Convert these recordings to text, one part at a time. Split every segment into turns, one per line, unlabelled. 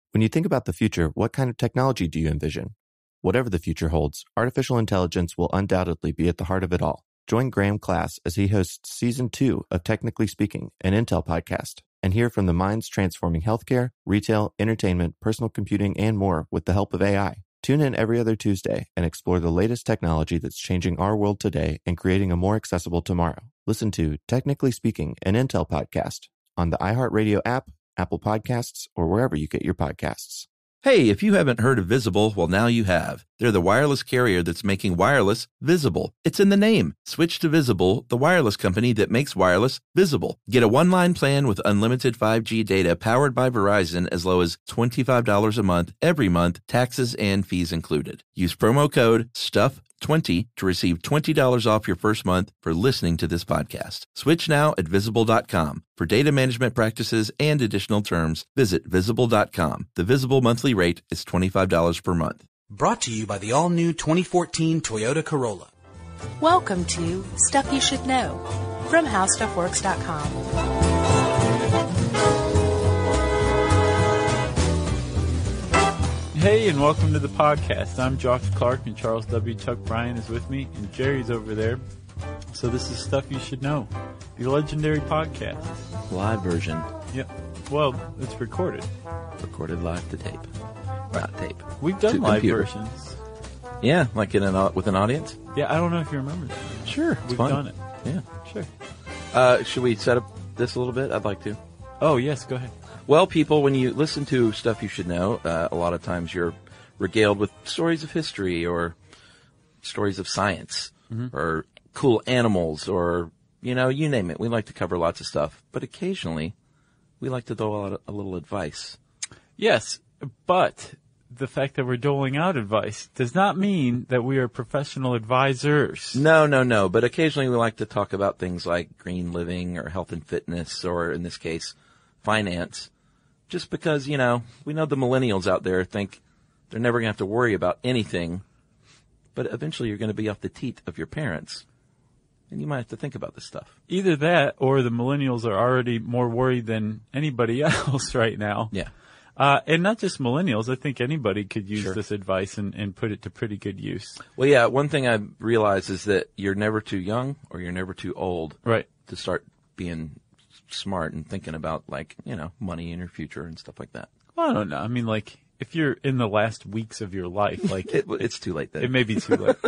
When you think about the future, what kind of technology do you envision? Whatever the future holds, artificial intelligence will undoubtedly be at the heart of it all. Join Graham Class as he hosts Season 2 of Technically Speaking, an Intel podcast, and hear from the minds transforming healthcare, retail, entertainment, personal computing, and more with the help of AI. Tune in every other Tuesday and explore the latest technology that's changing our world today and creating a more accessible tomorrow. Listen to Technically Speaking, an Intel podcast on the iHeartRadio app, Apple Podcasts, or wherever you get your podcasts.
Hey, if you haven't heard of Visible, well, now you have. They're the wireless carrier that's making wireless visible. It's in the name. Switch to Visible, the wireless company that makes wireless visible. Get a one-line plan with unlimited 5G data powered by Verizon as low as $25 a month, every month, taxes and fees included. Use promo code STUFF20 to receive $20 off your first month for listening to this podcast. Switch now at Visible.com. For data management practices and additional terms, visit Visible.com. The Visible monthly rate is $25 per month.
Brought to you by the all-new 2014 Toyota Corolla.
Welcome to Stuff You Should Know from HowStuffWorks.com.
Hey, and welcome to the podcast. I'm Josh Clark, and Charles W. Chuck Bryan is with me, and Jerry's over there. So this is Stuff You Should Know, the legendary podcast.
Live version.
Yep. Well, it's recorded.
Recorded live to tape. Not tape.
We've done
To
live
computer.
versions.
Yeah, like with an audience?
Yeah, I don't know if you remember that.
Sure. It's
We've
fun.
done it.
Yeah.
Sure.
Should we set up this a little bit? I'd like to.
Oh, yes, go ahead.
Well, people, when you listen to Stuff You Should Know, a lot of times you're regaled with stories of history or stories of science or cool animals or, you name it. We like to cover lots of stuff. But occasionally, we like to throw out a little advice.
Yes, but the fact that we're doling out advice does not mean that we are professional advisors.
No. But occasionally we like to talk about things like green living or health and fitness or, in this case, finance. Just because, we know the millennials out there think they're never going to have to worry about anything, but eventually you're going to be off the teat of your parents, and you might have to think about this stuff.
Either that or the millennials are already more worried than anybody else right now.
Yeah.
And not just millennials. I think anybody could use
Sure.
this advice and put it to pretty good use.
Well, yeah, one thing I realize is that you're never too young or you're never too old
Right.
to start being smart and thinking about, money in your future and stuff like that.
Well, I don't know. I mean, like, if you're in the last weeks of your life, like,
It's too late then.
it may be too late.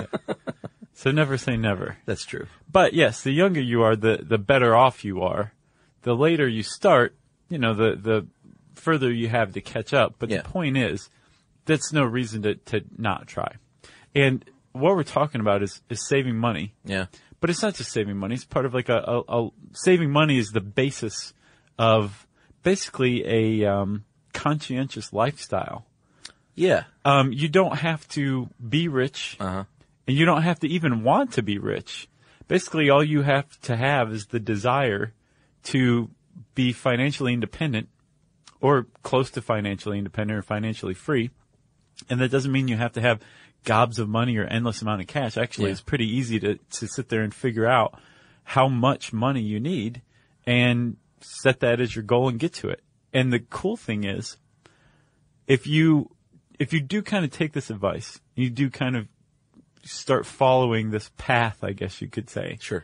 So never say never.
That's true.
But yes, the younger you are, the better off you are. The later you start, the further you have to catch up. But
Yeah.
the point is, that's no reason to not try. And what we're talking about is saving money.
Yeah.
But it's not just saving money. It's part of like a saving money is the basis of basically a conscientious lifestyle.
Yeah.
You don't have to be rich,
Uh-huh.
and you don't have to even want to be rich. Basically, all you have to have is the desire to be financially independent or close to financially independent or financially free. And that doesn't mean you have to have gobs of money or endless amount of cash. Actually,
Yeah.
it's pretty easy to sit there and figure out how much money you need and set that as your goal and get to it. And the cool thing is, if you do kind of take this advice, you do kind of start following this path, I guess you could say,
Sure.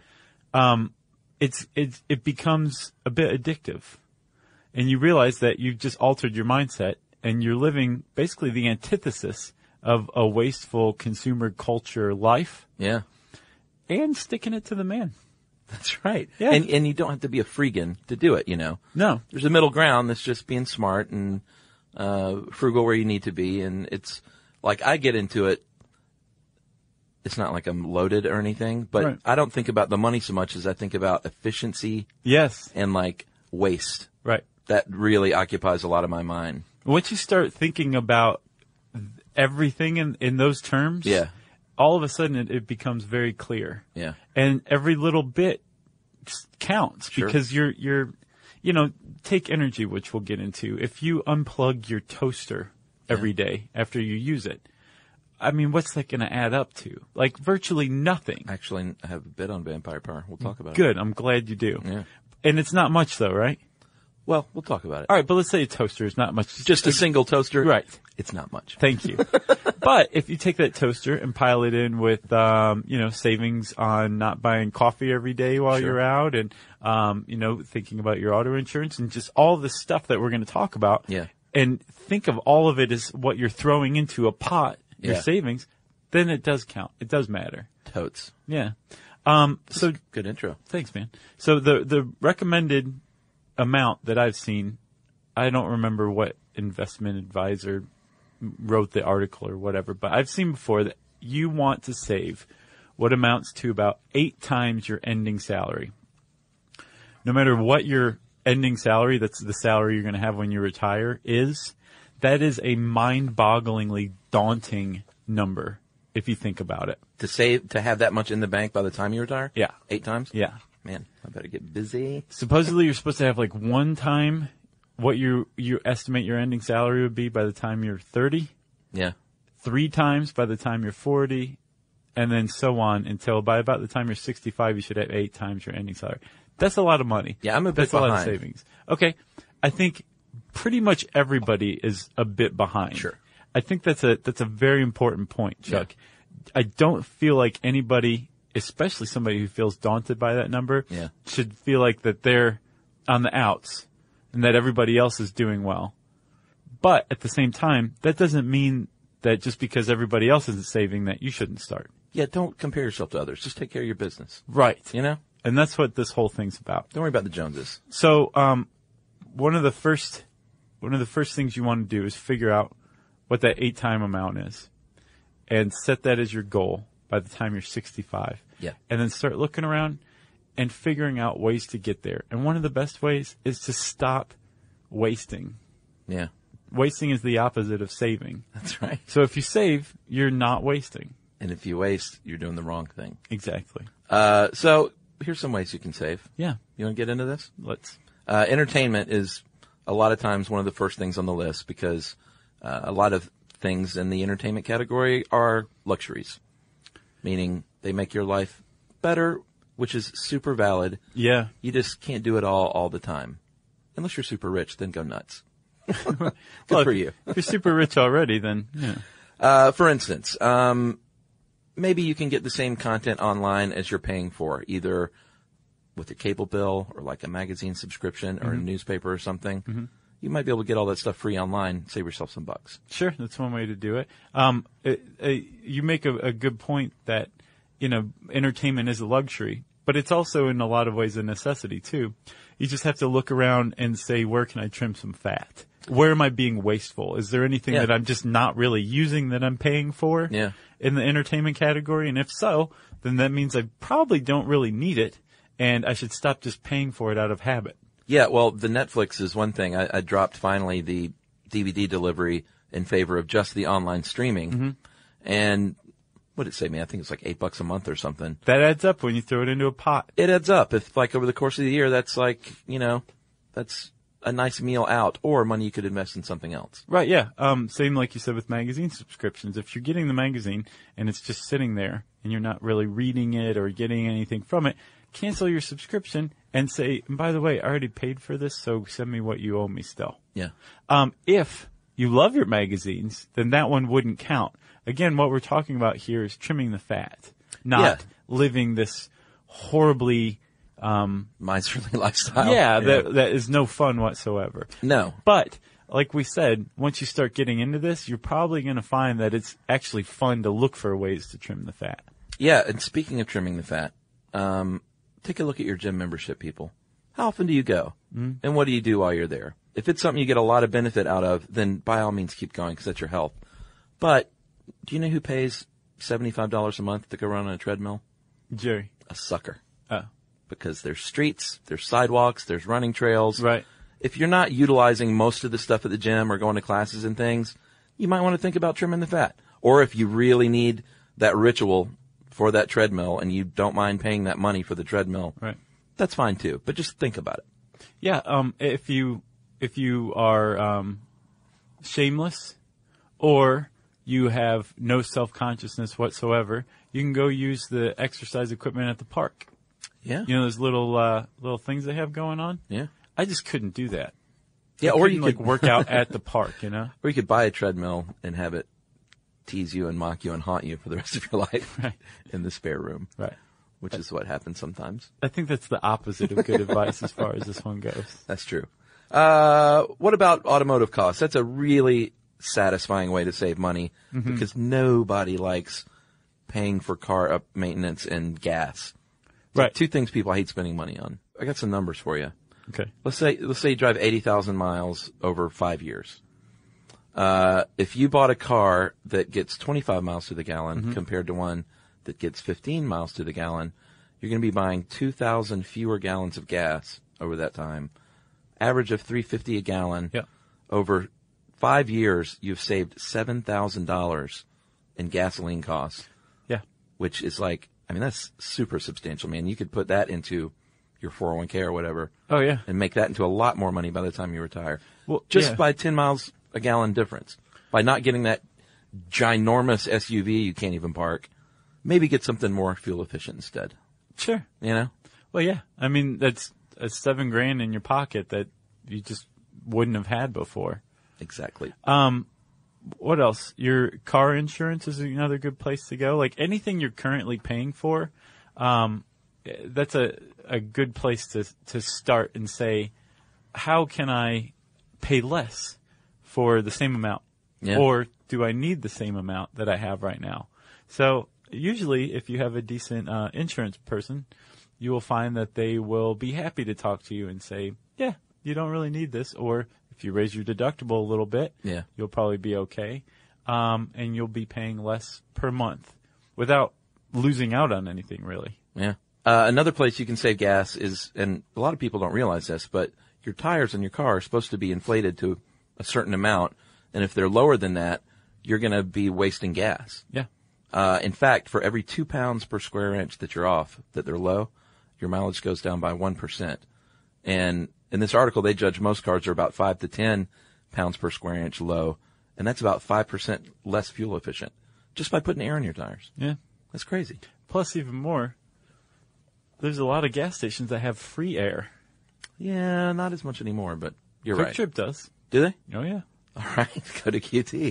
it becomes a bit addictive. And you realize that you've just altered your mindset and you're living basically the antithesis of a wasteful consumer culture life
Yeah.
and sticking it to the man.
That's right.
Yeah.
And you don't have to be a freegan to do it,
No.
There's a middle ground that's just being smart and frugal where you need to be. And it's like I get into it. It's not like I'm loaded or anything, but
Right.
I don't think about the money so much as I think about efficiency
Yes.
and like waste.
Right.
That really occupies a lot of my mind.
Once you start thinking about everything in those terms,
Yeah.
all of a sudden it becomes very clear.
Yeah.
And every little bit counts
Sure.
because you're, take energy, which we'll get into. If you unplug your toaster every day after you use it, I mean, what's that going to add up to? Like virtually nothing.
Actually, I have a bit on Vampire Power. We'll talk about it.
Good. I'm glad you do.
Yeah.
And it's not much though, right?
Well, we'll talk about it.
All right, but let's say a toaster is not much.
Just a single toaster?
Right.
It's not much.
Thank you. But if you take that toaster and pile it in with, savings on not buying coffee every day while you're out and, thinking about your auto insurance and just all the stuff that we're going to talk about.
Yeah.
And think of all of it as what you're throwing into a pot, your savings, then it does count. It does matter.
Totes.
Yeah. So
good intro.
Thanks, man. So the recommended amount that I've seen, I don't remember what investment advisor wrote the article or whatever, but I've seen before that you want to save what amounts to about 8 times your ending salary. No matter what your ending salary, that's the salary you're going to have when you retire, that is a mind-bogglingly daunting number if you think about it.
To have that much in the bank by the time you retire?
Yeah.
8 times?
Yeah.
Man, I better get busy.
Supposedly you're supposed to have like one time what you estimate your ending salary would be by the time you're 30.
Yeah.
3 times by the time you're 40, and then so on until by about the time you're 65, you should have 8 times your ending salary. That's a lot of money.
Yeah, I'm a bit
That's
behind.
a lot of savings. Okay. I think pretty much everybody is a bit behind.
Sure.
I think that's a very important point, Chuck. Yeah. I don't feel like anybody, especially somebody who feels daunted by that number, should feel like that they're on the outs and that everybody else is doing well. But at the same time, that doesn't mean that just because everybody else isn't saving that you shouldn't start.
Yeah, don't compare yourself to others. Just take care of your business.
Right.
You know?
And that's what this whole thing's about.
Don't worry about the Joneses.
So, one of the first things you want to do is figure out what that 8 time amount is and set that as your goal by the time you're 65.
Yeah.
And then start looking around and figuring out ways to get there. And one of the best ways is to stop wasting.
Yeah.
Wasting is the opposite of saving.
That's right.
So if you save, you're not wasting.
And if you waste, you're doing the wrong thing.
Exactly.
So here's some ways you can save.
Yeah.
You want to get into this?
Let's.
Entertainment is a lot of times one of the first things on the list because a lot of things in the entertainment category are luxuries, meaning they make your life better, which is super valid.
Yeah.
You just can't do it all the time. Unless you're super rich, then go nuts. Good for you.
If you're super rich already, then, yeah.
For instance, maybe you can get the same content online as you're paying for, either with a cable bill or like a magazine subscription or a newspaper or something. Mm-hmm. You might be able to get all that stuff free online, save yourself some bucks.
Sure, that's one way to do it. You make a good point that, entertainment is a luxury, but it's also in a lot of ways a necessity too. You just have to look around and say, where can I trim some fat? Where am I being wasteful? Is there anything that I'm just not really using that I'm paying for in the entertainment category? And if so, then that means I probably don't really need it, and I should stop just paying for it out of habit.
Yeah, well, the Netflix is one thing. I dropped finally the DVD delivery in favor of just the online streaming. Mm-hmm. And what did it say me? I think it's like $8 a month or something.
That adds up when you throw it into a pot.
It adds up. If like over the course of the year, that's like, that's a nice meal out or money you could invest in something else.
Right, yeah. Same like you said with magazine subscriptions. If you're getting the magazine and it's just sitting there and you're not really reading it or getting anything from it, cancel your subscription and say, by the way, I already paid for this, so send me what you owe me still.
Yeah.
If you love your magazines, then that one wouldn't count. Again, what we're talking about here is trimming the fat, not living this horribly
miserly lifestyle.
Yeah, that is no fun whatsoever.
No.
But like we said, once you start getting into this, you're probably going to find that it's actually fun to look for ways to trim the fat.
Yeah, and speaking of trimming the fat, take a look at your gym membership, people. How often do you go? Mm-hmm. And what do you do while you're there? If it's something you get a lot of benefit out of, then by all means keep going because that's your health. But do you know who pays $75 a month to go run on a treadmill?
Jerry.
A sucker.
Oh.
Because there's streets, there's sidewalks, there's running trails.
Right.
If you're not utilizing most of the stuff at the gym or going to classes and things, you might want to think about trimming the fat. Or if you really need that ritual for that treadmill and you don't mind paying that money for the treadmill,
right,
that's fine too. But just think about it.
Yeah. If you are shameless or you have no self-consciousness whatsoever, you can go use the exercise equipment at the park.
Yeah.
You know those little things they have going on?
Yeah.
I just couldn't do that.
Yeah, or you
could
could
work out at the park, you know?
Or you could buy a treadmill and have it tease you and mock you and haunt you for the rest of your life in the spare room.
Right.
Which is what happens sometimes.
I think that's the opposite of good advice as far as this one goes.
That's true. What about automotive costs? That's a really satisfying way to save money because nobody likes paying for car up maintenance and gas.
Right.
Two things people hate spending money on. I got some numbers for you.
Okay.
Let's say you drive 80,000 miles over 5 years. If you bought a car that gets 25 miles to the gallon compared to one that gets 15 miles to the gallon, you're going to be buying 2,000 fewer gallons of gas over that time. Average of $3.50 a gallon.
Yeah.
Over 5 years, you've saved $7,000 in gasoline costs.
Yeah.
Which is like, I mean, that's super substantial, man. You could put that into your 401k or whatever.
Oh, yeah.
And make that into a lot more money by the time you retire.
Well,
just
yeah.
by 10 miles a gallon difference. By not getting that ginormous SUV you can't even park, maybe get something more fuel efficient instead.
Sure.
You know?
Well, yeah. I mean, that's $7,000 in your pocket that you just wouldn't have had before.
Exactly.
What else? Your car insurance is another good place to go. Like anything you're currently paying for, that's a good place to start and say, how can I pay less for the same amount?
Yeah.
Or do I need the same amount that I have right now? So usually if you have a decent insurance person, you will find that they will be happy to talk to you and say, yeah, you don't really need this. Or if you raise your deductible a little bit,
Yeah.
you'll probably be okay. And you'll be paying less per month without losing out on anything, really.
Yeah. Another place you can save gas is, and a lot of people don't realize this, but your tires in your car are supposed to be inflated to a certain amount. And if they're lower than that, you're going to be wasting gas.
Yeah.
In fact, for every 2 pounds per square inch that you're off, that they're low, your mileage goes down by 1%. And in this article, they judge most cars are about 5 to 10 pounds per square inch low. And that's about 5% less fuel efficient just by putting air in your tires.
Yeah.
That's crazy.
Plus, even more, there's a lot of gas stations that have free air.
Yeah, not as much anymore, but you're
Quick
right.
Trip does.
Do they?
Oh, yeah.
All right, go to QT.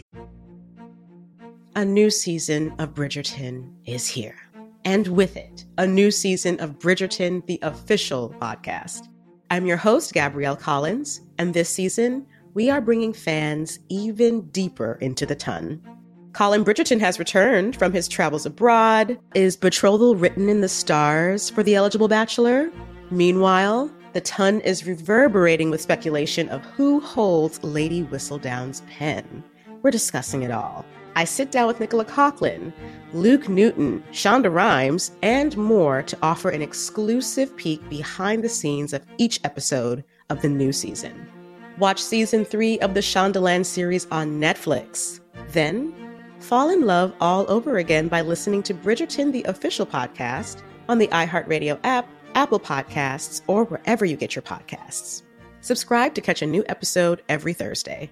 A new season of Bridgerton is here. And with it, a new season of Bridgerton, the official podcast. I'm your host, Gabrielle Collins, and this season, we are bringing fans even deeper into the ton. Colin Bridgerton has returned from his travels abroad. Is betrothal written in the stars for the eligible bachelor? Meanwhile, the ton is reverberating with speculation of who holds Lady Whistledown's pen. We're discussing it all. I sit down with Nicola Coughlan, Luke Newton, Shonda Rhimes, and more to offer an exclusive peek behind the scenes of each episode of the new season. Watch season 3 of the Shondaland series on Netflix. Then, fall in love all over again by listening to Bridgerton, the official podcast, on the iHeartRadio app, Apple Podcasts, or wherever you get your podcasts. Subscribe to catch a new episode every Thursday.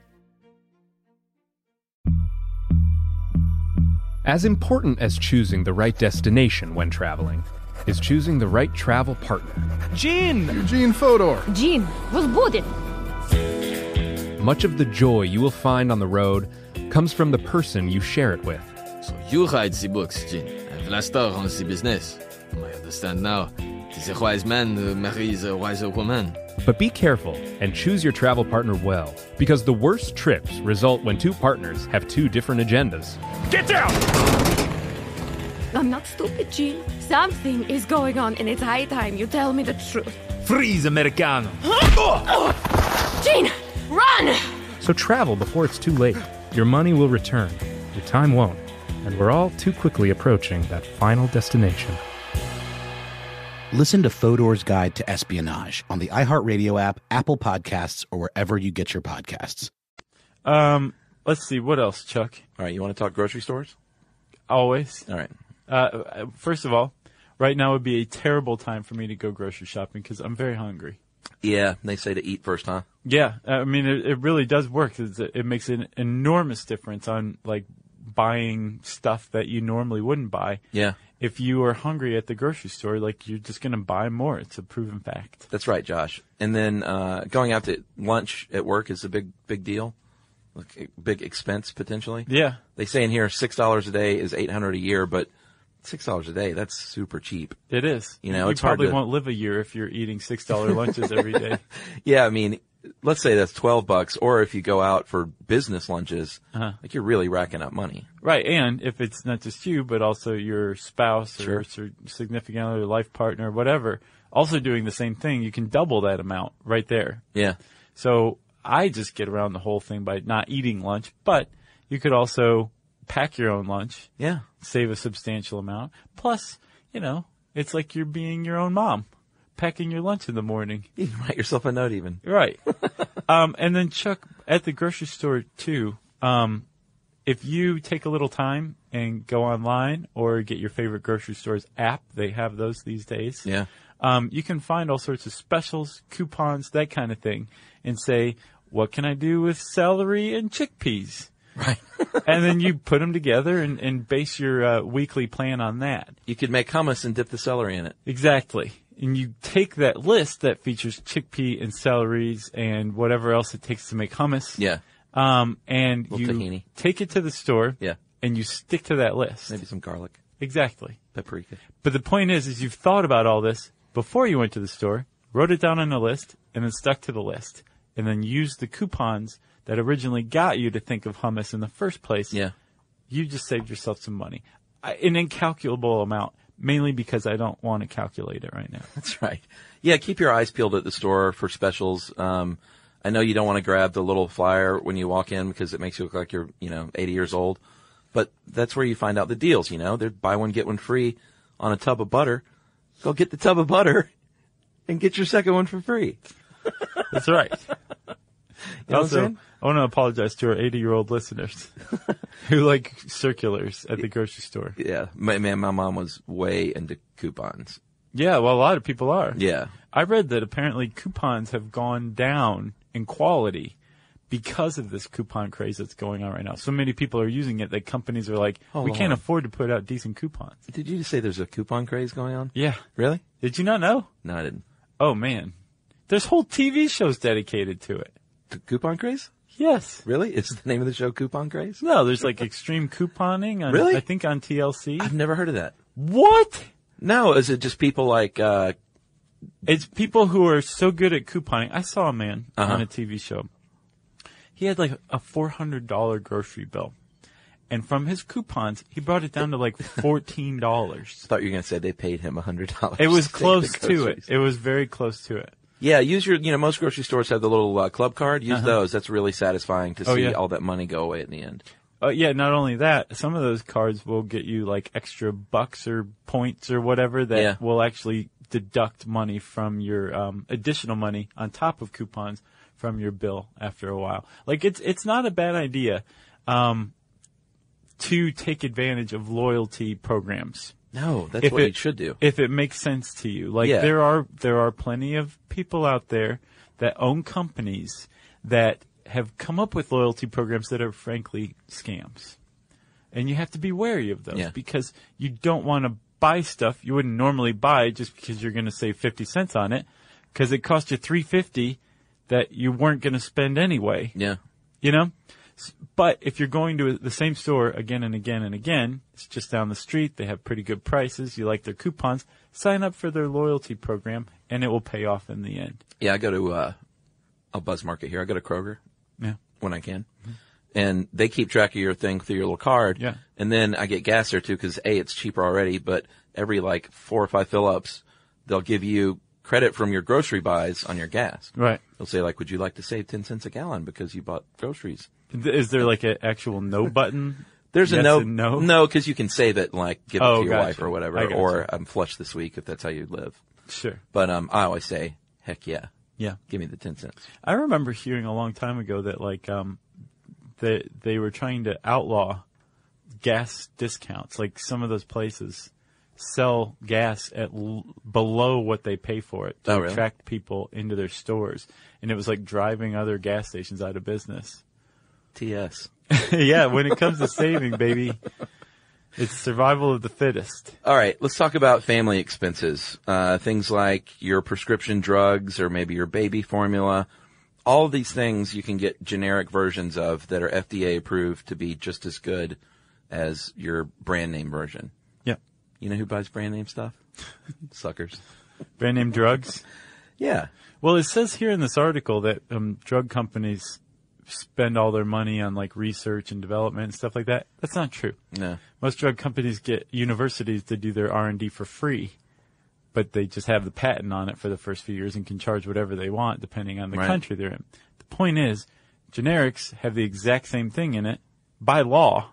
As important as choosing the right destination when traveling is choosing the right travel partner.
Eugene Fodor.
Gene, was будет?
Much of the joy you will find on the road comes from the person you share it with.
So you write the books, Gene, and Vlastar runs the business. I understand now. It is a wise man marries a wiser woman.
But be careful and choose your travel partner well, because the worst trips result when two partners have two different agendas.
Get down!
I'm not stupid, Gene. Something is going on, and it's high time you tell me the truth.
Freeze, Americano!
Gene, run!
So travel before it's too late. Your money will return, your time won't, and we're all too quickly approaching that final destination.
Listen to Fodor's Guide to Espionage on the iHeartRadio app, Apple Podcasts, or wherever you get your podcasts.
Let's see. What else, Chuck?
All right, you want to talk grocery stores?
Always.
All right.
First of all, right now would be a terrible time for me to go grocery shopping because I'm very hungry.
Yeah, they say to eat first, huh?
Yeah. I mean, it really does work. It makes an enormous difference on, like, buying stuff that you normally wouldn't buy.
Yeah.
if you are hungry at the grocery store, like, you're just going to buy more. It's a proven fact.
That's right, Josh. And then going out to lunch at work is a big deal, like a big expense potentially.
Yeah.
They say in here $6 a day is $800 a year, but $6 a day, that's super cheap.
It is.
You know,
you
it's hard
probably
to...
won't live a year if you're eating $6 lunches every day.
Yeah, I mean, let's say that's $12, or if you go out for business lunches, like, you're really racking up money.
Right, and if it's not just you, but also your spouse or significant other, life partner, whatever, also doing the same thing, you can double that amount right there.
Yeah.
So I just get around the whole thing by not eating lunch, but you could also pack your own lunch.
Yeah.
Save a substantial amount. Plus, you know, it's like you're being your own mom, packing your lunch in the morning.
You can write yourself a note even.
Right. And then, Chuck, at the grocery store, too, if you take a little time and go online or get your favorite grocery store's app, they have those these days.
Yeah.
You can find all sorts of specials, coupons, that kind of thing, and say, what can I do with celery and chickpeas?
Right.
And then you put them together and base your weekly plan on that.
You could make hummus and dip the celery in it.
Exactly. And you take that list that features chickpea and celeries and whatever else it takes to make hummus.
Yeah.
And you
tahini.
Take it to the store.
Yeah.
And you stick to that list.
Maybe some garlic.
Exactly.
Paprika.
But the point is you've thought about all this before you went to the store, wrote it down on a list, and then stuck to the list. And then used the coupons that originally got you to think of hummus in the first place.
Yeah.
You just saved yourself some money. An incalculable amount, mainly because I don't want to calculate it right now.
That's right. Yeah, keep your eyes peeled at the store for specials. I know you don't want to grab the little flyer when you walk in because it makes you look like you're, 80 years old. But that's where you find out the deals, They're buy one, get one free on a tub of butter. Go get the tub of butter and get your second one for free.
That's right.
You know
also, I want to apologize to our 80-year-old listeners who like circulars at the grocery store.
Yeah. My mom was way into coupons.
Yeah, well, a lot of people are.
Yeah.
I read that apparently coupons have gone down in quality because of this coupon craze that's going on right now. So many people are using it that companies are like, we can't afford to put out decent coupons.
Did you just say there's a coupon craze going on?
Yeah.
Really?
Did you not know?
No, I didn't.
Oh, man. There's whole TV shows dedicated to it.
Coupon craze?
Yes.
Really? Is the name of the show Coupon Craze?
No, there's like extreme couponing on,
really?
I think on TLC.
I've never heard of that.
What?
No, is it just people like
It's people who are so good at couponing. I saw a man on a TV show. He had like a $400 grocery bill. And from his coupons, he brought it down to like $14.
I thought you were going to say they paid him $100.
It was close to it. It was very close to it.
Yeah, use your, most grocery stores have the little club card. Use those. That's really satisfying to see all that money go away in the end.
Yeah, not only that, some of those cards will get you like extra bucks or points or whatever that will actually deduct money from your additional money on top of coupons from your bill after a while. Like it's not a bad idea to take advantage of loyalty programs.
No, that's what you should do.
If it makes sense to you. Like there are plenty of people out there that own companies that have come up with loyalty programs that are frankly scams. And you have to be wary of those because you don't want to buy stuff you wouldn't normally buy just because you're going to save 50 cents on it because it cost you $3.50 that you weren't going to spend anyway.
Yeah.
But if you're going to the same store again and again and again, it's just down the street, they have pretty good prices, you like their coupons, sign up for their loyalty program, and it will pay off in the end.
Yeah, I go to a Buzz Market here. I go to Kroger when I can. Mm-hmm. And they keep track of your thing through your little card.
Yeah.
And then I get gas there, too, because, A, it's cheaper already, but every, 4 or 5 fill-ups, they'll give you credit from your grocery buys on your gas.
Right.
They'll say, would you like to save 10 cents a gallon because you bought groceries?
Is there an actual no button?
There's
yes
a no.
And no?
No, because you can save it and give it to your wife or whatever. Or I'm flush this week if that's how you live.
Sure.
But I always say, heck yeah.
Yeah.
Give me the 10 cents.
I remember hearing a long time ago that they were trying to outlaw gas discounts. Like some of those places sell gas at below what they pay for it to attract people into their stores. And it was like driving other gas stations out of business.
TS.
Yeah, when it comes to saving, baby, It's survival of the fittest.
All right, let's talk about family expenses. Things like your prescription drugs or maybe your baby formula. All of these things you can get generic versions of that are FDA approved to be just as good as your brand name version.
Yeah.
You know who buys brand name stuff? Suckers.
Brand name drugs?
Yeah.
Well, it says here in this article that drug companies spend all their money on like research and development and stuff like that. That's not true.
No.
Most drug companies get universities to do their R&D for free, but they just have the patent on it for the first few years and can charge whatever they want depending on the country they're in. The point is, generics have the exact same thing in it by law.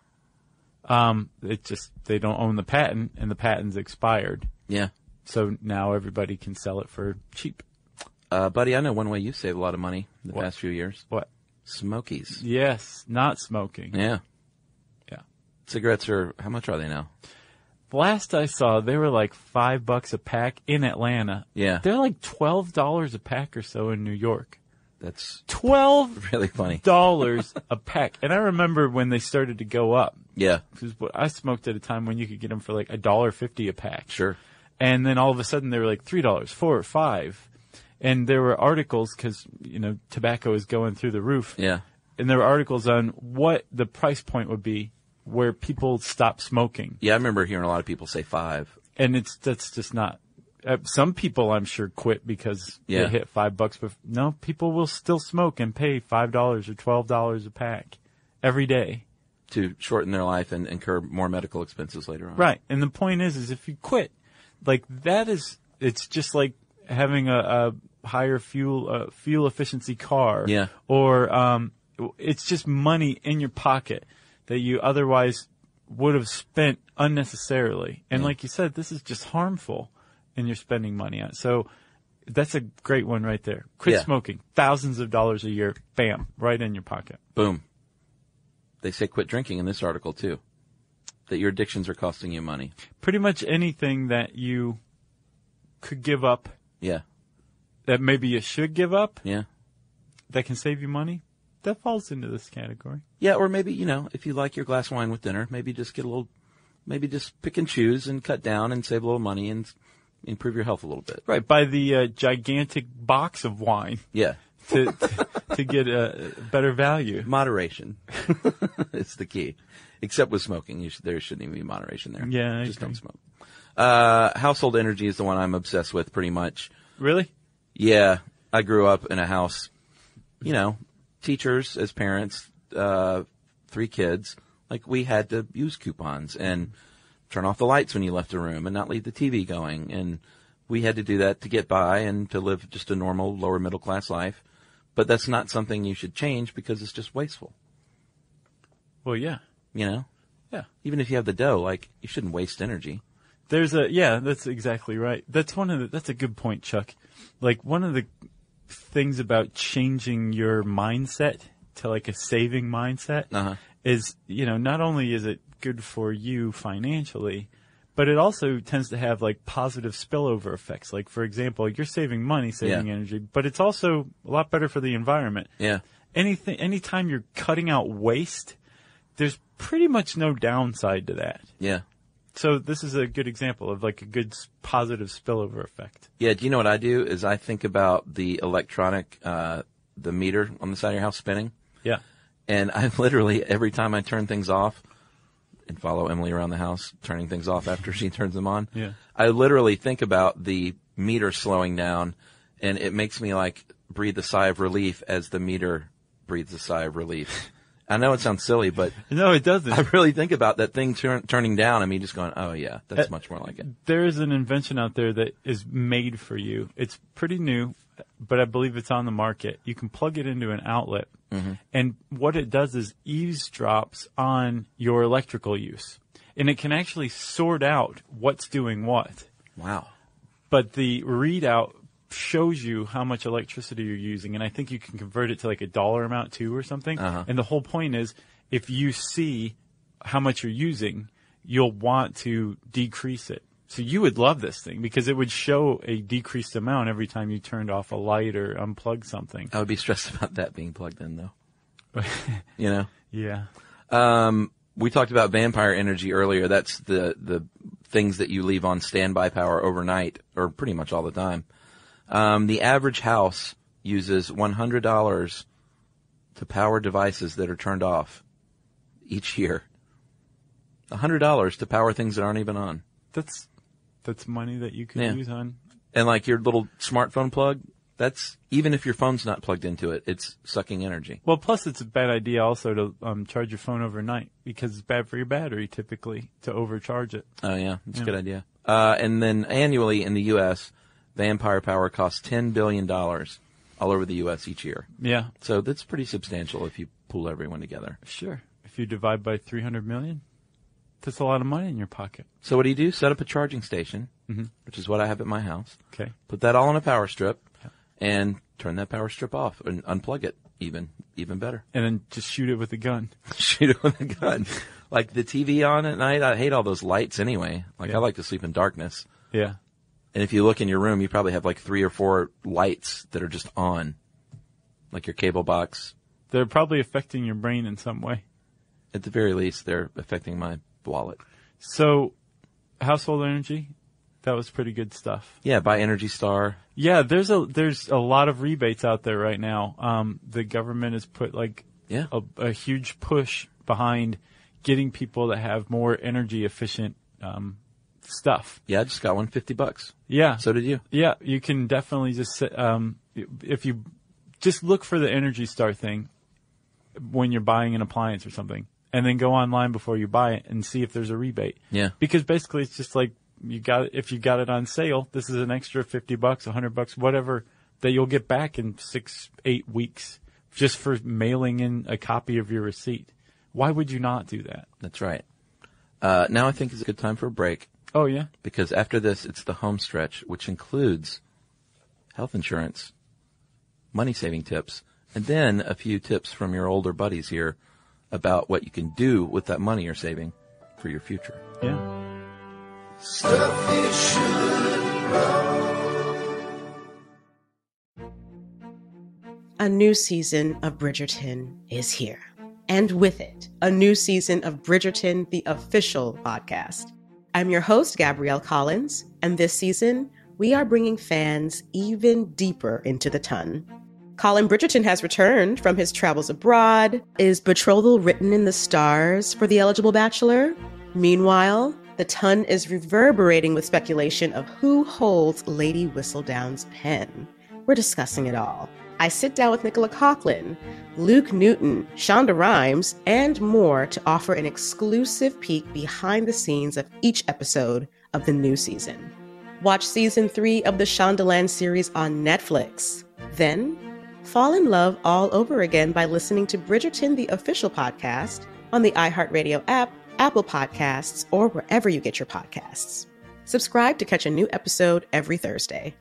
It just, they don't own the patent and the patent's expired.
Yeah.
So now everybody can sell it for cheap.
Buddy, I know one way you save a lot of money in the
What?
past few years.
What?
Smokies.
Yes, not smoking.
Yeah.
Yeah.
Cigarettes are, how much are they now?
Last I saw, they were like $5 a pack in Atlanta.
Yeah.
They're like $12 a pack or so in New York.
That's
$12
really funny.
a pack. And I remember when they started to go up.
Yeah.
Because I smoked at a time when you could get them for like $1.50 a pack.
Sure.
And then all of a sudden they were like $3, $4, or $5. And there were articles, because, you know, tobacco is going through the roof.
Yeah.
And there were articles on what the price point would be where people stop smoking.
Yeah, I remember hearing a lot of people say 5.
And that's just not. Some people, I'm sure, quit because they hit $5. But no, people will still smoke and pay $5 or $12 a pack every day
to shorten their life and incur more medical expenses later on.
Right. And the point is if you quit, like it's just like having a higher fuel efficiency car.
Yeah.
Or it's just money in your pocket that you otherwise would have spent unnecessarily. And like you said, this is just harmful, and you're spending money on it. So that's a great one right there. Quit smoking. Thousands of dollars a year. Bam. Right in your pocket.
Boom. They say quit drinking in this article, too. That your addictions are costing you money.
Pretty much anything that you could give up.
Yeah.
That maybe you should give up.
Yeah.
That can save you money. That falls into this category.
Yeah, or maybe, you know, if you like your glass of wine with dinner, maybe just pick and choose and cut down and save a little money and improve your health a little bit.
Right. Buy the gigantic box of wine.
Yeah.
to get a better value.
Moderation. It's the key. Except with smoking. There shouldn't even be moderation there.
Yeah.
Just don't smoke. Household energy is the one I'm obsessed with pretty much.
Really?
Yeah. I grew up in a house, you know, teachers as parents, 3 kids, like we had to use coupons and turn off the lights when you left a room and not leave the TV going. And we had to do that to get by and to live just a normal lower middle class life. But that's not something you should change because it's just wasteful.
Well, yeah.
You know?
Yeah.
Even if you have the dough, like, you shouldn't waste energy.
That's exactly right. That's a good point, Chuck. Like, one of the things about changing your mindset to like a saving mindset is, you know, not only is it good for you financially, but it also tends to have like positive spillover effects. Like, for example, you're saving money, saving energy, but it's also a lot better for the environment.
Yeah.
Anytime you're cutting out waste, there's pretty much no downside to that.
Yeah.
So this is a good example of like a good positive spillover effect.
Yeah. Do you know what I do is I think about the electronic, the meter on the side of your house spinning.
Yeah.
And I literally, every time I turn things off and follow Emily around the house, turning things off after she turns them on, I literally think about the meter slowing down, and it makes me like breathe a sigh of relief as the meter breathes a sigh of relief. I know it sounds silly, but
no, it doesn't.
I really think about that thing turning down and me just going, oh yeah, that's much more like it.
There is an invention out there that is made for you. It's pretty new, but I believe it's on the market. You can plug it into an outlet, and what it does is eavesdrops on your electrical use, and it can actually sort out what's doing what.
Wow.
But the readout shows you how much electricity you're using, and I think you can convert it to like a dollar amount too or something. And the whole point is, if you see how much you're using, you'll want to decrease it. So you would love this thing because it would show a decreased amount every time you turned off a light or unplugged something.
I would be stressed about that being plugged in though. You know?
Yeah.
We talked about vampire energy earlier. That's the things that you leave on standby power overnight, or pretty much all the time. The average house uses $100 to power devices that are turned off each year. $100 to power things that aren't even on.
That's money that you could use on.
And like your little smartphone plug, that's, even if your phone's not plugged into it, it's sucking energy.
Well, plus it's a bad idea also to charge your phone overnight, because it's bad for your battery typically to overcharge it.
Oh yeah, that's a good idea. And then annually in the U.S., vampire power costs $10 billion all over the U.S. each year.
Yeah.
So that's pretty substantial if you pull everyone together.
Sure. If you divide by 300 million, that's a lot of money in your pocket.
So what do? Set up a charging station, which is what I have at my house.
Okay.
Put that all on a power strip and turn that power strip off and unplug it even better.
And then just shoot it with a gun.
Shoot it with a gun. Like the TV on at night, I hate all those lights anyway. Like I like to sleep in darkness.
Yeah.
And if you look in your room, you probably have like 3 or 4 lights that are just on. Like your cable box.
They're probably affecting your brain in some way.
At the very least, they're affecting my wallet.
So, household energy, that was pretty good stuff.
Yeah, buy Energy Star.
Yeah, there's a lot of rebates out there right now. The government has put a huge push behind getting people to have more energy efficient stuff.
Yeah, I just got one, $50.
Yeah.
So did you?
Yeah, you can definitely just if you just look for the Energy Star thing when you're buying an appliance or something, and then go online before you buy it and see if there's a rebate.
Yeah.
Because basically it's just like if you got it on sale, this is an extra $50, $100, whatever that you'll get back in 6-8 weeks just for mailing in a copy of your receipt. Why would you not do that?
That's right. Now I think it's a good time for a break.
Oh, yeah?
Because after this, it's the home stretch, which includes health insurance, money-saving tips, and then a few tips from your older buddies here about what you can do with that money you're saving for your future.
Yeah.
Stuff you should know.
A new season of Bridgerton is here. And with it, a new season of Bridgerton, the official podcast. I'm your host, Gabrielle Collins, and this season, we are bringing fans even deeper into the ton. Colin Bridgerton has returned from his travels abroad. Is betrothal written in the stars for the eligible bachelor? Meanwhile, the ton is reverberating with speculation of who holds Lady Whistledown's pen. We're discussing it all. I sit down with Nicola Coughlan, Luke Newton, Shonda Rhimes, and more to offer an exclusive peek behind the scenes of each episode of the new season. Watch season 3 of the Shondaland series on Netflix. Then, fall in love all over again by listening to Bridgerton, the official podcast, on the iHeartRadio app, Apple Podcasts, or wherever you get your podcasts. Subscribe to catch a new episode every Thursday.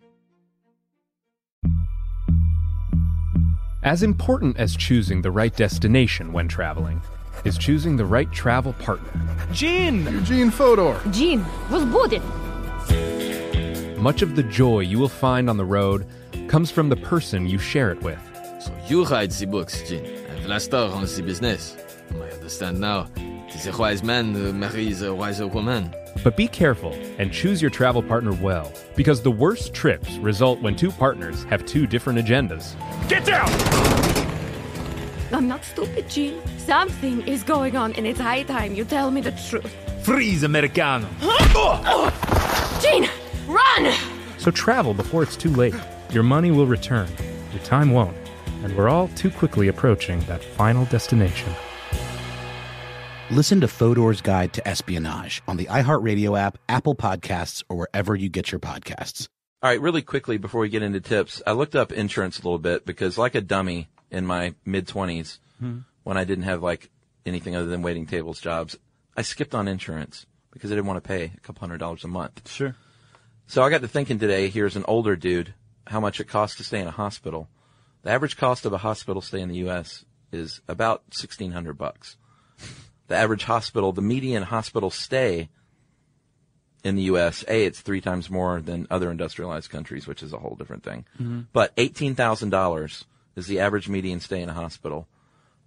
As important as choosing the right destination when traveling is choosing the right travel partner.
Eugene Fodor.
Jean, возбудит.
Much of the joy you will find on the road comes from the person you share it with.
So you write the books, Jean, and Vlastar runs the business. I understand now. Tis a wise man marries a wiser woman.
But be careful and choose your travel partner well, because the worst trips result when two partners have two different agendas.
Get down!
I'm not stupid, Jean. Something is going on, and it's high time you tell me the truth.
Freeze, Americano.
Jean, run!
So travel before it's too late. Your money will return, your time won't, and we're all too quickly approaching that final destination.
Listen to Fodor's Guide to Espionage on the iHeartRadio app, Apple Podcasts, or wherever you get your podcasts.
All right, really quickly before we get into tips, I looked up insurance a little bit because like a dummy in my mid-20s, when I didn't have like anything other than waiting tables jobs, I skipped on insurance because I didn't want to pay a couple $100 a month.
Sure.
So I got to thinking today, here's an older dude, how much it costs to stay in a hospital. The average cost of a hospital stay in the U.S. is about $1,600. The average hospital, the median hospital stay in the U.S., it's 3 times more than other industrialized countries, which is a whole different thing. But $18,000 is the average median stay in a hospital.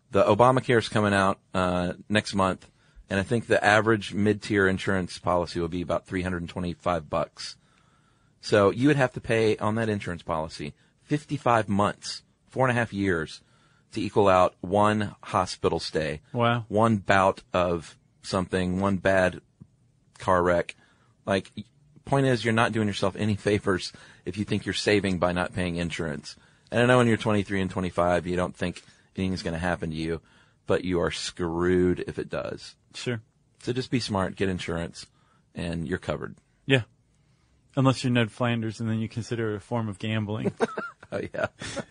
The Obamacare is coming out next month, and I think the average mid-tier insurance policy will be about $325. So you would have to pay on that insurance policy 55 months, 4.5 years, to equal out one hospital stay.
Wow.
One bout of something, one bad car wreck. Like, point is, you're not doing yourself any favors if you think you're saving by not paying insurance. And I know when you're 23 and 25, you don't think anything's going to happen to you, but you are screwed if it does.
Sure.
So just be smart, get insurance, and you're covered.
Yeah. Unless you're Ned Flanders, and then you consider it a form of gambling.
Oh, yeah.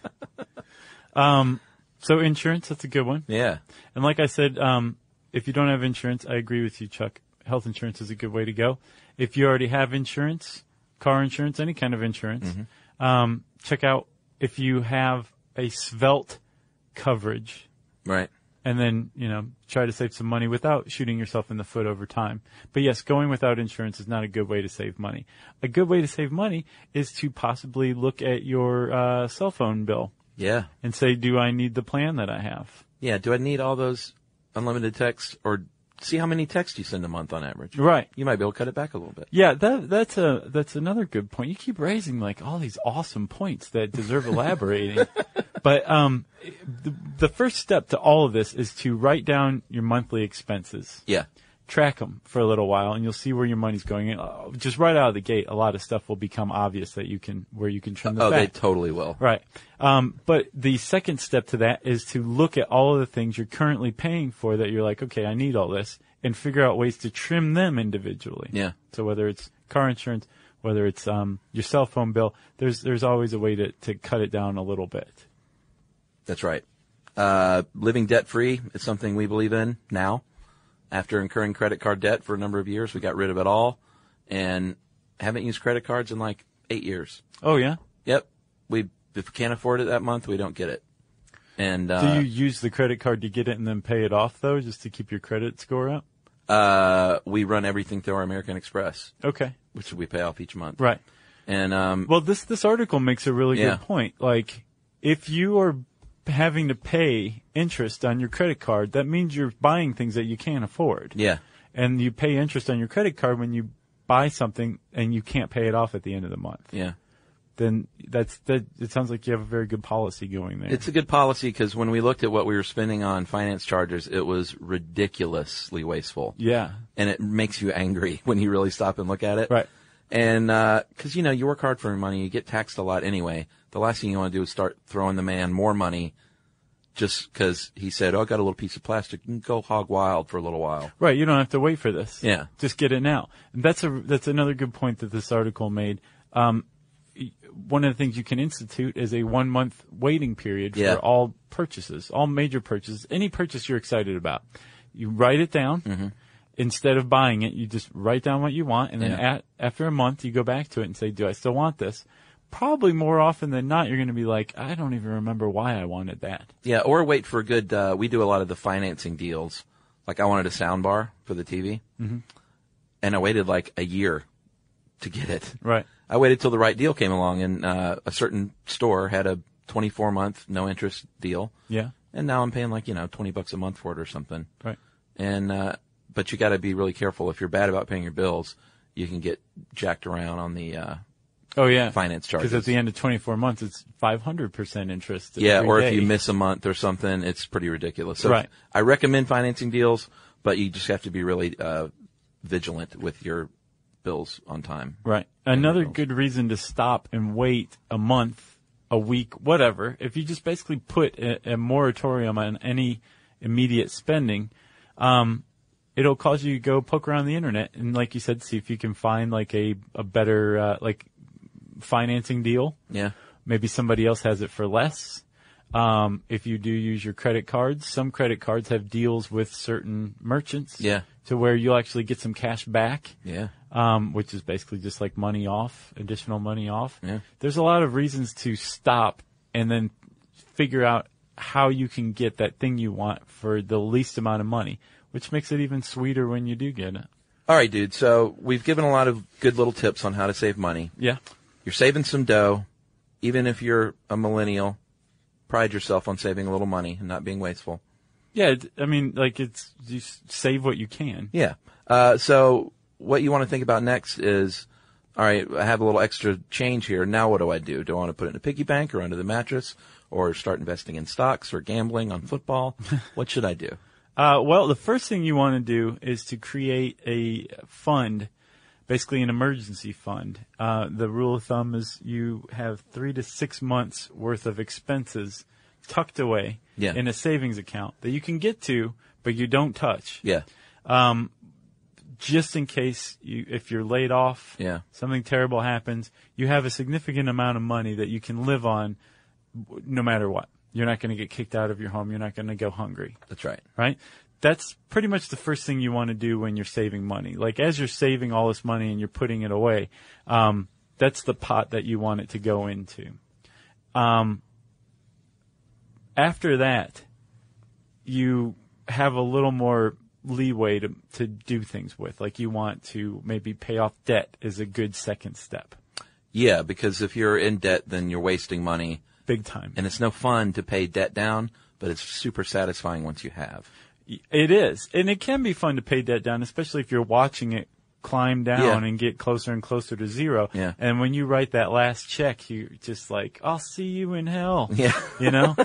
So insurance, that's a good one.
Yeah.
And like I said, if you don't have insurance, I agree with you, Chuck. Health insurance is a good way to go. If you already have insurance, car insurance, any kind of insurance, check out if you have a svelte coverage.
Right.
And then, try to save some money without shooting yourself in the foot over time. But yes, going without insurance is not a good way to save money. A good way to save money is to possibly look at your cell phone bill.
Yeah.
And say, do I need the plan that I have?
Yeah. Do I need all those unlimited texts, or see how many texts you send a month on average?
Right.
You might be able to cut it back a little bit.
Yeah, that's another good point. You keep raising like all these awesome points that deserve elaborating. But the first step to all of this is to write down your monthly expenses.
Yeah.
Track them for a little while, and you'll see where your money's going. Just right out of the gate, a lot of stuff will become obvious that you can trim the fat.
Oh, they totally will.
Right. But the second step to that is to look at all of the things you're currently paying for that you're like, okay, I need all this, and figure out ways to trim them individually.
Yeah.
So whether it's car insurance, whether it's your cell phone bill, there's always a way to cut it down a little bit.
That's right. Living debt-free is something we believe in now. After incurring credit card debt for a number of years, we got rid of it all and haven't used credit cards in like 8 years.
Oh, yeah?
Yep. If we can't afford it that month, we don't get it. And
do you use the credit card to get it and then pay it off, though, just to keep your credit score up?
We run everything through our American Express.
Okay.
Which we pay off each month.
Right.
And
well, this article makes a really good point. Like, if you are having to pay interest on your credit card, that means you're buying things that you can't afford.
Yeah.
And you pay interest on your credit card when you buy something and you can't pay it off at the end of the month.
Yeah.
Then it sounds like you have a very good policy going there.
It's a good policy because when we looked at what we were spending on finance charges, it was ridiculously wasteful.
Yeah.
And it makes you angry when you really stop and look at it.
Right.
And, cause you work hard for your money, you get taxed a lot anyway. The last thing you want to do is start throwing the man more money just because he said, oh, I got a little piece of plastic. You can go hog wild for a little while.
Right. You don't have to wait for this.
Yeah.
Just get it now. And that's another good point that this article made. One of the things you can institute is a 1 month waiting period for all purchases, all major purchases, any purchase you're excited about. You write it down. Mm-hmm. Instead of buying it, you just write down what you want, and then after a month, you go back to it and say, do I still want this? Probably more often than not, you're going to be like, I don't even remember why I wanted that.
Yeah, or wait for a good, we do a lot of the financing deals. Like I wanted a sound bar for the TV, and I waited like a year to get it.
Right.
I waited till the right deal came along, and a certain store had a 24-month no interest deal.
Yeah.
And now I'm paying like, $20 a month for it or something.
Right.
And, but you got to be really careful. If you're bad about paying your bills, you can get jacked around on the finance charges.
Because at the end of 24 months, it's 500% interest.
Yeah, or
day.
if you miss a month or something, it's pretty ridiculous. So
right.
I recommend financing deals, but you just have to be really vigilant with your bills on time.
Right. Another good reason to stop and wait a month, a week, whatever, if you just basically put a moratorium on any immediate spending, it'll cause you to go poke around the internet and, like you said, see if you can find like a better financing deal.
Yeah.
Maybe somebody else has it for less. If you do use your credit cards, some credit cards have deals with certain merchants.
Yeah.
To where you'll actually get some cash back.
Yeah.
Which is basically just like money off, additional money off.
Yeah.
There's a lot of reasons to stop and then figure out how you can get that thing you want for the least amount of money, which makes it even sweeter when you do get it.
All right, dude. So we've given a lot of good little tips on how to save money.
Yeah.
You're saving some dough. Even if you're a millennial, pride yourself on saving a little money and not being wasteful.
Yeah, I mean, like you save what you can.
Yeah. So what you want to think about next is, all right, I have a little extra change here. Now what do I do? Do I want to put it in a piggy bank or under the mattress or start investing in stocks or gambling on football? What should I do?
Well, the first thing you want to do is to create a fund, basically an emergency fund. The rule of thumb is you have 3 to 6 months worth of expenses tucked away in a savings account that you can get to, but you don't touch.
Yeah.
Just in case if you're laid off, something terrible happens, you have a significant amount of money that you can live on no matter what. You're not going to get kicked out of your home. You're not going to go hungry.
That's right.
Right? That's pretty much the first thing you want to do when you're saving money. Like, as you're saving all this money and you're putting it away, that's the pot that you want it to go into. After that, you have a little more leeway to do things with. Like, you want to maybe pay off debt is a good second step.
Yeah, because if you're in debt, then you're wasting money.
Big time.
And it's no fun to pay debt down, but it's super satisfying once you have.
It is. And it can be fun to pay debt down, especially if you're watching it climb down and get closer and closer to zero.
Yeah.
And when you write that last check, you're just like, I'll see you in hell.
Yeah.
You know?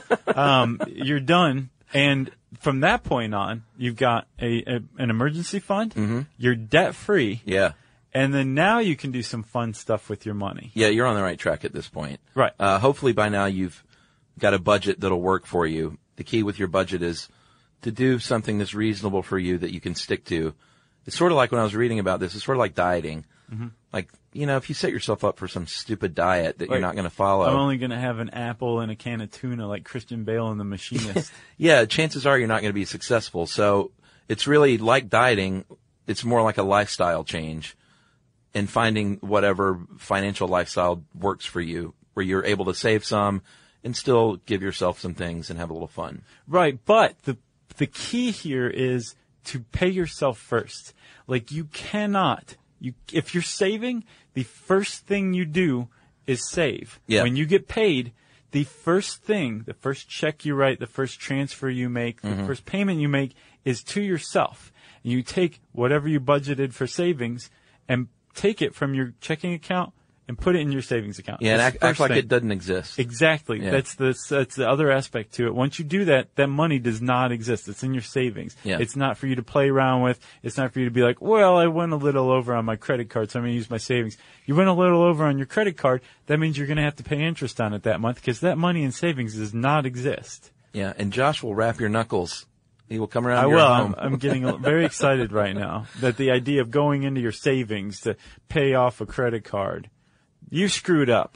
You're done. And from that point on, you've got an emergency fund.
Mm-hmm.
You're debt free.
Yeah.
And then now you can do some fun stuff with your money.
Yeah, you're on the right track at this point.
Right.
Hopefully by now you've got a budget that'll work for you. The key with your budget is to do something that's reasonable for you that you can stick to. It's sort of like when I was reading about this, it's sort of like dieting. Mm-hmm. Like, you know, if you set yourself up for some stupid diet that you're not going to follow.
I'm only going to have an apple and a can of tuna like Christian Bale in The Machinist.
Yeah, chances are you're not going to be successful. So it's really like dieting. It's more like a lifestyle change. And finding whatever financial lifestyle works for you, where you're able to save some and still give yourself some things and have a little fun.
Right, but the key here is to pay yourself first. Like, you cannot, if you're saving, the first thing you do is save.
Yeah.
When you get paid, the first thing, the first check you write, the first transfer you make, the first payment you make is to yourself. And you take whatever you budgeted for savings and take it from your checking account and put it in your savings account.
Yeah, and act like it doesn't exist.
Exactly.
Yeah.
That's the other aspect to it. Once you do that, that money does not exist. It's in your savings.
Yeah.
It's not for you to play around with. It's not for you to be like, well, I went a little over on my credit card, so I'm going to use my savings. You went a little over on your credit card, that means you're going to have to pay interest on it that month because that money in savings does not exist.
Yeah, and Josh will wrap your knuckles. He will come around
I
your
will.
home.
I'm getting very excited right now that the idea of going into your savings to pay off a credit card, you screwed up.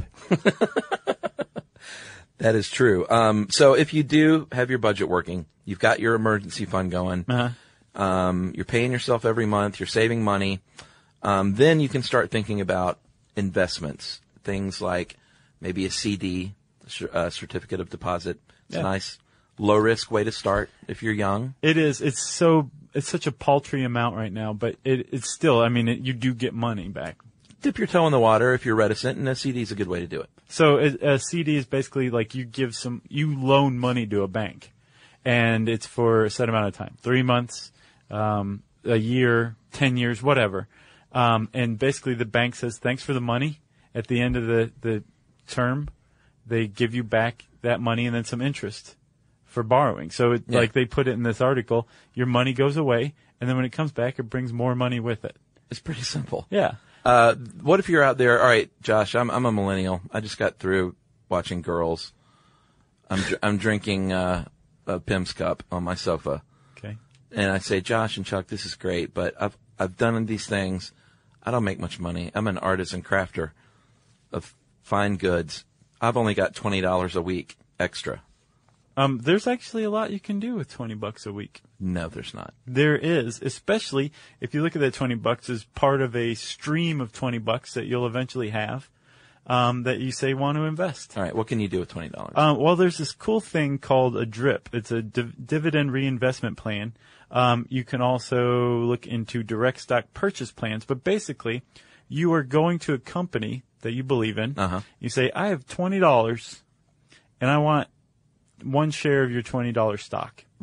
That is true. So if you do have your budget working, you've got your emergency fund going, you're paying yourself every month, you're saving money, then you can start thinking about investments, things like maybe a CD, a certificate of deposit. It's nice. Low risk way to start if you're young.
It is. It's such a paltry amount right now, but it's still, I mean, you do get money back.
Dip your toe in the water if you're reticent, and a CD is a good way to do it.
So a CD is basically like you loan money to a bank, and it's for a set amount of time, 3 months, a year, 10 years, whatever. And basically the bank says, thanks for the money. At the end of the term, they give you back that money and then some interest for borrowing. So like they put it in this article, your money goes away, and then when it comes back, it brings more money with it.
It's pretty simple.
Yeah.
What if you're out there? All right, Josh, I'm a millennial. I just got through watching Girls. I'm drinking a Pim's Cup on my sofa.
Okay.
And I say, Josh and Chuck, this is great, but I've done these things. I don't make much money. I'm an artisan crafter of fine goods. I've only got $20 a week extra.
There's actually a lot you can do with $20 a week.
No, there's not.
There is, especially if you look at that $20 as part of a stream of $20 that you'll eventually have, that you say want to invest.
All right. What can you do with $20?
Well, there's this cool thing called a DRIP. It's a dividend reinvestment plan. You can also look into direct stock purchase plans, but basically you are going to a company that you believe in. You say, I have $20 and I want one share of your $20 stock.
Right.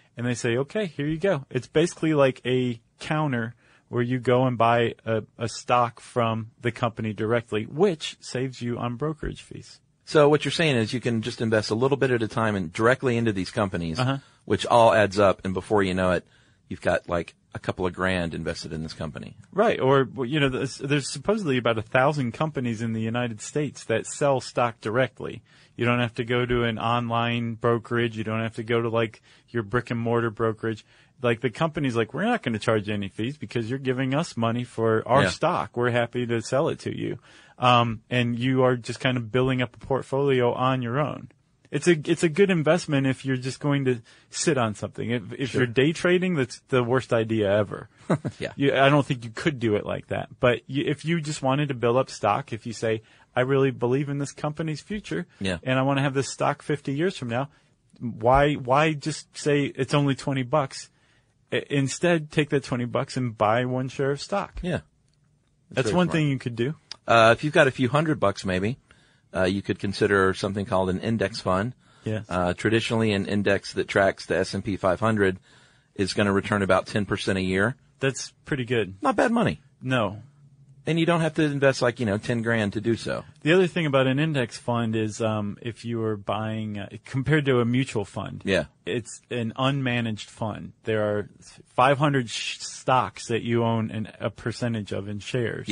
and they say, okay, here you go. It's basically like a counter where you go and buy a stock from the company directly, which saves you on brokerage fees.
So what you're saying is you can just invest a little bit at a time and directly into these companies, which all adds up, and before you know it, you've got like a couple of grand invested in this company.
Right. Or, there's supposedly about 1,000 companies in the United States that sell stock directly. You don't have to go to an online brokerage. You don't have to go to like your brick and mortar brokerage. Like the company's like, we're not going to charge you any fees because you're giving us money for our stock. We're happy to sell it to you. And you are just kind of building up a portfolio on your own. It's a good investment if you're just going to sit on something. If you're day trading, that's the worst idea ever. I don't think you could do it like that. But if you just wanted to build up stock, if you say, I really believe in this company's future, and I want to have this stock 50 years from now, why just say it's only $20? Instead, take that $20 and buy one share of stock.
Yeah.
That's one thing you could do.
If you've got a few $100 maybe, you could consider something called an index fund.
Yes.
Traditionally, an index that tracks the S&P 500 is going to return about 10% a year.
That's pretty good.
Not bad money.
No.
And you don't have to invest like, 10 grand to do so.
The other thing about an index fund is, if you are buying, compared to a mutual fund, it's an unmanaged fund. There are 500 stocks that you own a percentage of in shares.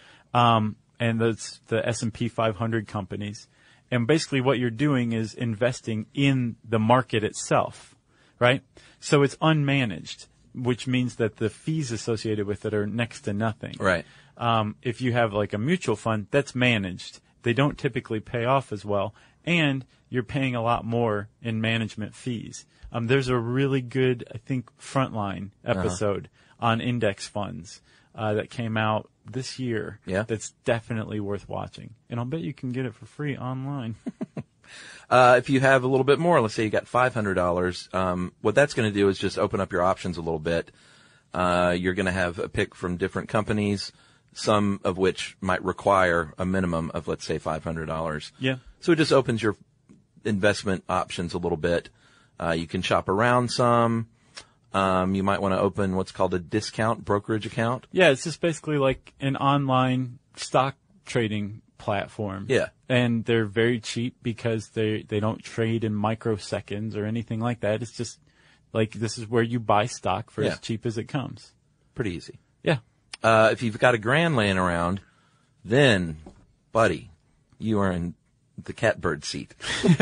And that's the S&P 500 companies. And basically what you're doing is investing in the market itself, right? So it's unmanaged, which means that the fees associated with it are next to nothing.
Right.
If you have like a mutual fund, that's managed. They don't typically pay off as well, and you're paying a lot more in management fees. There's a really good, I think, Frontline episode on index funds that came out this year. That's definitely worth watching. And I'll bet you can get it for free online.
If you have a little bit more, let's say you got $500, what that's going to do is just open up your options a little bit. You're going to have a pick from different companies, some of which might require a minimum of, let's say, $500.
Yeah.
So it just opens your investment options a little bit. You can shop around some. You might want to open what's called a discount brokerage account.
Yeah, it's just basically like an online stock trading platform.
Yeah.
And they're very cheap because they don't trade in microseconds or anything like that. It's just like this is where you buy stock for as cheap as it comes.
Pretty easy.
Yeah.
If you've got a grand laying around, then, buddy, you are in the catbird seat.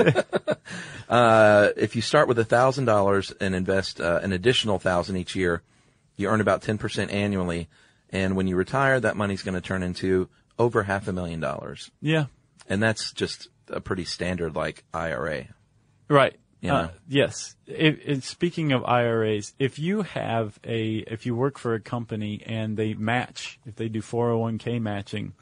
If you start with $1,000 and invest an additional $1,000 each year, you earn about 10% annually. And when you retire, that money's going to turn into over $500,000.
Yeah.
And that's just a pretty standard, like, IRA.
Right.
You know?
Yes. Speaking of IRAs, if you work for a company and they match, if they do 401k matching,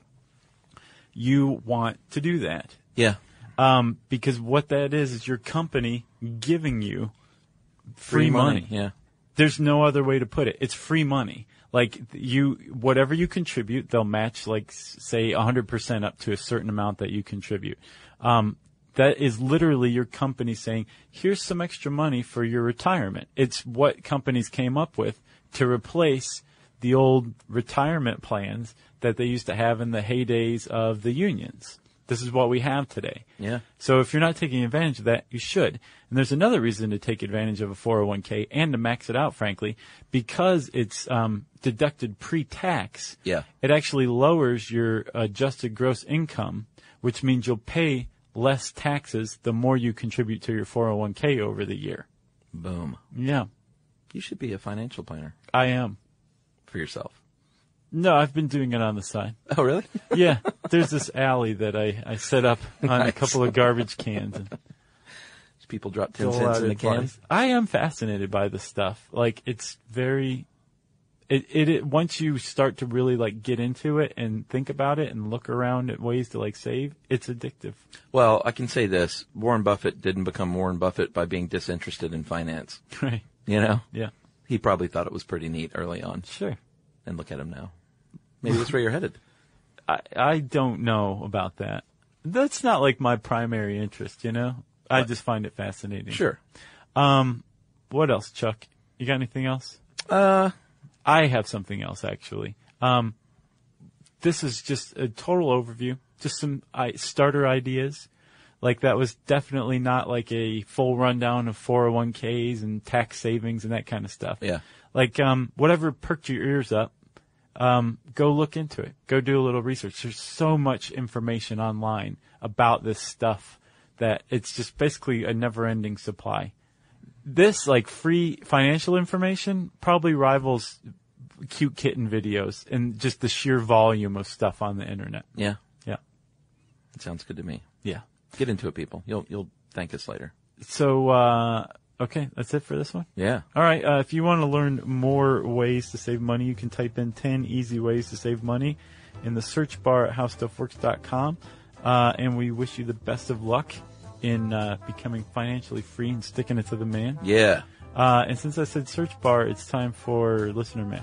you want to do that.
Yeah.
Because what that is your company giving you free money.
Yeah.
There's no other way to put it. It's free money. Like whatever you contribute, they'll match, like, say 100% up to a certain amount that you contribute. That is literally your company saying, here's some extra money for your retirement. It's what companies came up with to replace the old retirement plans that they used to have in the heydays of the unions. This is what we have today.
Yeah.
So if you're not taking advantage of that, you should. And there's another reason to take advantage of a 401k and to max it out, frankly, because it's deducted pre-tax.
Yeah.
It actually lowers your adjusted gross income, which means you'll pay less taxes the more you contribute to your 401k over the year.
Boom.
Yeah.
You should be a financial planner.
I am.
For yourself.
No, I've been doing it on the side.
Oh, really?
Yeah. There's this alley that I set up on a couple of garbage cans. And
people drop 10 cents in the can?
I am fascinated by this stuff. Like, it's very... It once you start to really, like, get into it and think about it and look around at ways to, like, save, it's addictive.
Well, I can say this. Warren Buffett didn't become Warren Buffett by being disinterested in finance.
Right.
You know?
Yeah.
He probably thought it was pretty neat early on.
Sure.
And look at him now. Maybe that's where you're headed.
I don't know about that. That's not, like, my primary interest, you know? I just find it fascinating.
Sure.
What else, Chuck? You got anything else? I have something else, actually. This is just a total overview, just some starter ideas. Like, that was definitely not like a full rundown of 401ks and tax savings and that kind of stuff.
Yeah.
Like, whatever perked your ears up, go look into it. Go do a little research. There's so much information online about this stuff that it's just basically a never-ending supply. This, like, free financial information probably rivals cute kitten videos and just the sheer volume of stuff on the internet.
Yeah.
Yeah.
It sounds good to me.
Yeah.
Get into it, people. You'll thank us later.
So, okay, that's it for this one?
Yeah.
All right, if you want to learn more ways to save money, you can type in 10 easy ways to save money in the search bar at howstuffworks.com. And we wish you the best of luck in becoming financially free and sticking it to the man.
Yeah.
And since I said search bar, it's time for listener mail.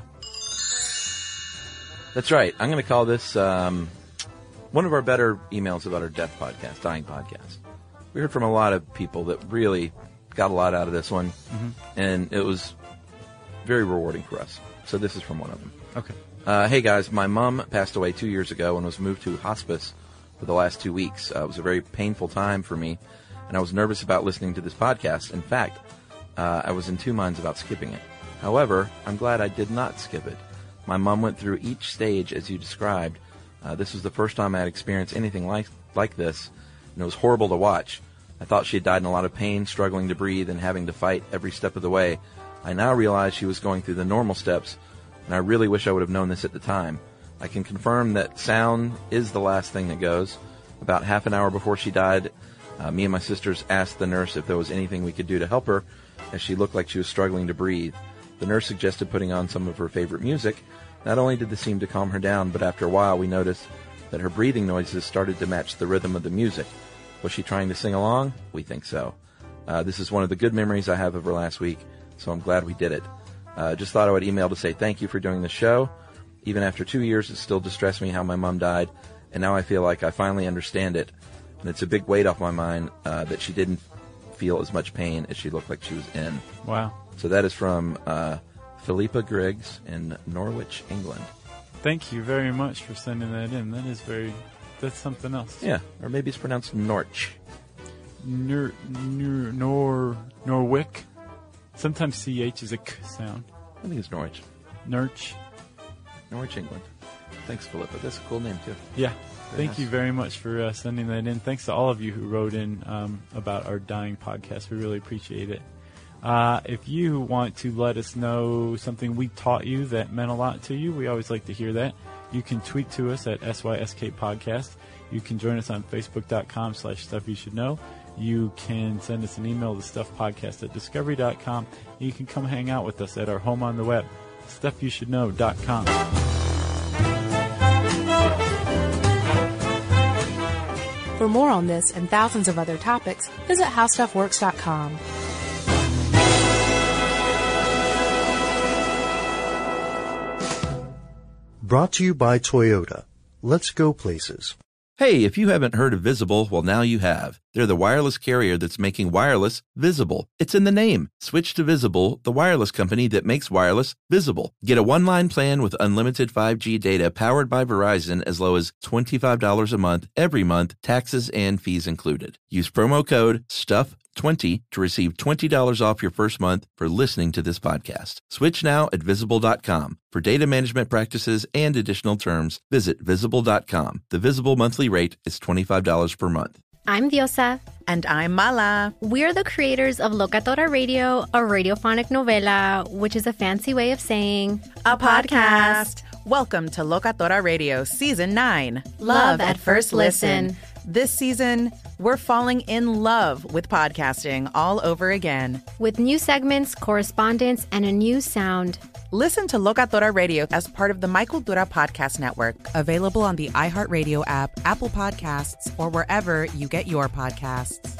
That's right. I'm going to call this one of our better emails about our death podcast, dying podcast. We heard from a lot of people that really got a lot out of this one, and it was very rewarding for us. So this is from one of them.
Okay.
Hey, guys. My mom passed away 2 years ago and was moved to hospice for the last 2 weeks. It was a very painful time for me, and I was nervous about listening to this podcast. In fact, I was in two minds about skipping it. However, I'm glad I did not skip it. My mom went through each stage as you described. This was the first time I had experienced anything like this, and it was horrible to watch. I thought she had died in a lot of pain, struggling to breathe, and having to fight every step of the way. I now realize she was going through the normal steps, and I really wish I would have known this at the time. I can confirm that sound is the last thing that goes. About half an hour before she died, me and my sisters asked the nurse if there was anything we could do to help her, as she looked like she was struggling to breathe. The nurse suggested putting on some of her favorite music. Not only did this seem to calm her down, but after a while we noticed that her breathing noises started to match the rhythm of the music. Was she trying to sing along? We think so. This is one of the good memories I have of her last week, so I'm glad we did it. Just thought I would email to say thank you for doing the show. Even after 2 years, it still distressed me how my mom died, and now I feel like I finally understand it. And it's a big weight off my mind that she didn't feel as much pain as she looked like she was in.
Wow.
So that is from Philippa Griggs in Norwich, England.
Thank you very much for sending that in. That's something else.
Yeah, or maybe it's pronounced Norwich.
Norwick. Sometimes CH is a K sound.
I think it's Norwich.
Norwich,
England. Thanks, Philippa. That's a cool name, too.
Yeah.
Very
Thank you very much for sending that in. Thanks to all of you who wrote in about our dying podcast. We really appreciate it. If you want to let us know something we taught you that meant a lot to you, we always like to hear that. You can tweet to us at SYSK Podcast. You can join us on Facebook.com/StuffYouShouldKnow. You can send us an email to StuffPodcast@Discovery.com. You can come hang out with us at our home on the web, StuffYouShouldKnow.com.
For more on this and thousands of other topics, visit HowStuffWorks.com.
Brought to you by Toyota. Let's go places.
Hey, if you haven't heard of Visible, well, now you have. They're the wireless carrier that's making wireless visible. It's in the name. Switch to Visible, the wireless company that makes wireless visible. Get a one-line plan with unlimited 5G data powered by Verizon as low as $25 a month, every month, taxes and fees included. Use promo code STUFF20 to receive $20 off your first month for listening to this podcast. Switch now at Visible.com. For data management practices and additional terms, visit Visible.com. The Visible monthly rate is $25 per month.
I'm Diosa.
And I'm Mala.
We're the creators of Locatora Radio, a radiophonic novela, which is a fancy way of saying
a podcast. Welcome to Locatora Radio Season 9.
Love at First Listen.
This season, we're falling in love with podcasting all over again.
With new segments, correspondence, and a new sound.
Listen to Locatora Radio as part of the My Cultura Podcast Network. Available on the iHeartRadio app, Apple Podcasts, or wherever you get your podcasts.